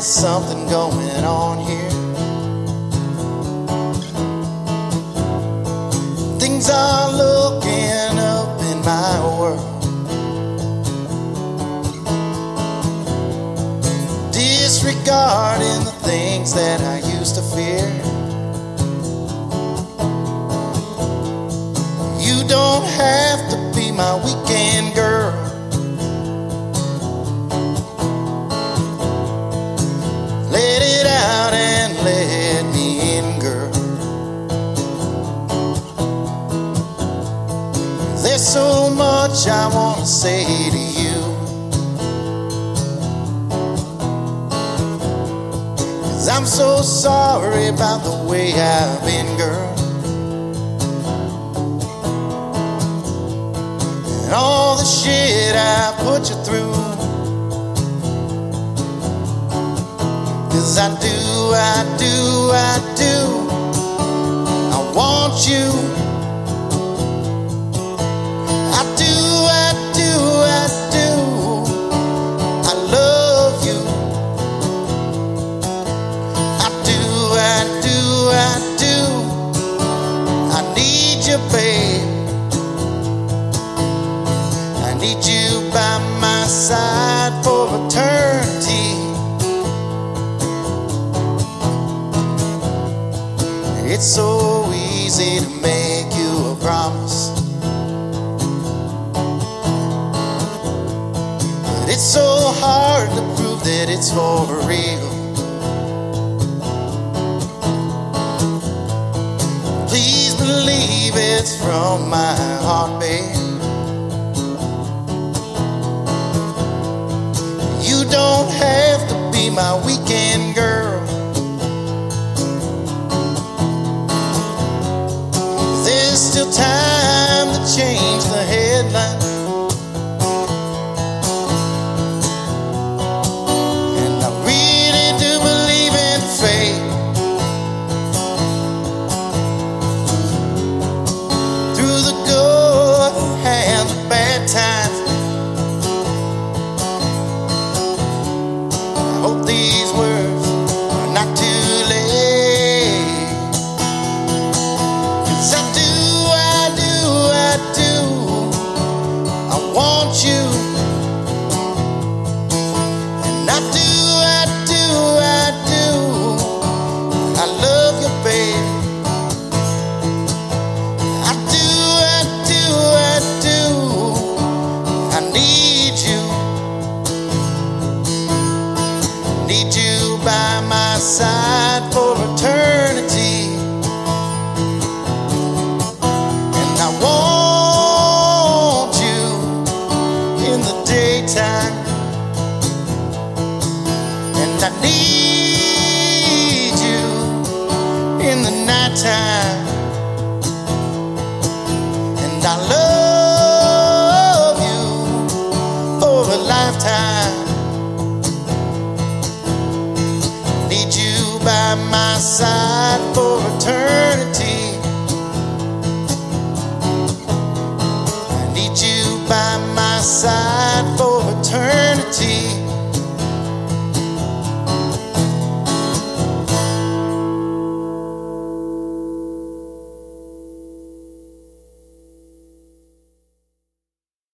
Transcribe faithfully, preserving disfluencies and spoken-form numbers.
something going on here. Things are looking up in my world. Disregarding the things that I used to fear. You don't have to be my weekend girl. Let it out and let me in, girl. There's so much I want to say to you. 'Cause I'm so sorry about the way I've been, girl. And all the shit I put you through. 'Cause I do, I do, I do. I want you. I do, I do, I do. I love you. I do, I do, I do. I need you, babe. I need you by my side for eternity. It's so easy to make you a promise, but it's so hard to prove that it's for real. Please believe it's from my heart, babe. You don't have to be my weekend girl. There's still time to change the headline. And I really do believe in fate. Through the good and the bad times. I hope these words are not too late. 'Cause I do, I do, I do. I want you. And I do, I do, I do. I love you, babe. I do, I do, I do. I need you. Need you by my side for eternity. And I want you in the daytime. And I need you in the nighttime. And I love you for a lifetime. Need you by my side for eternity.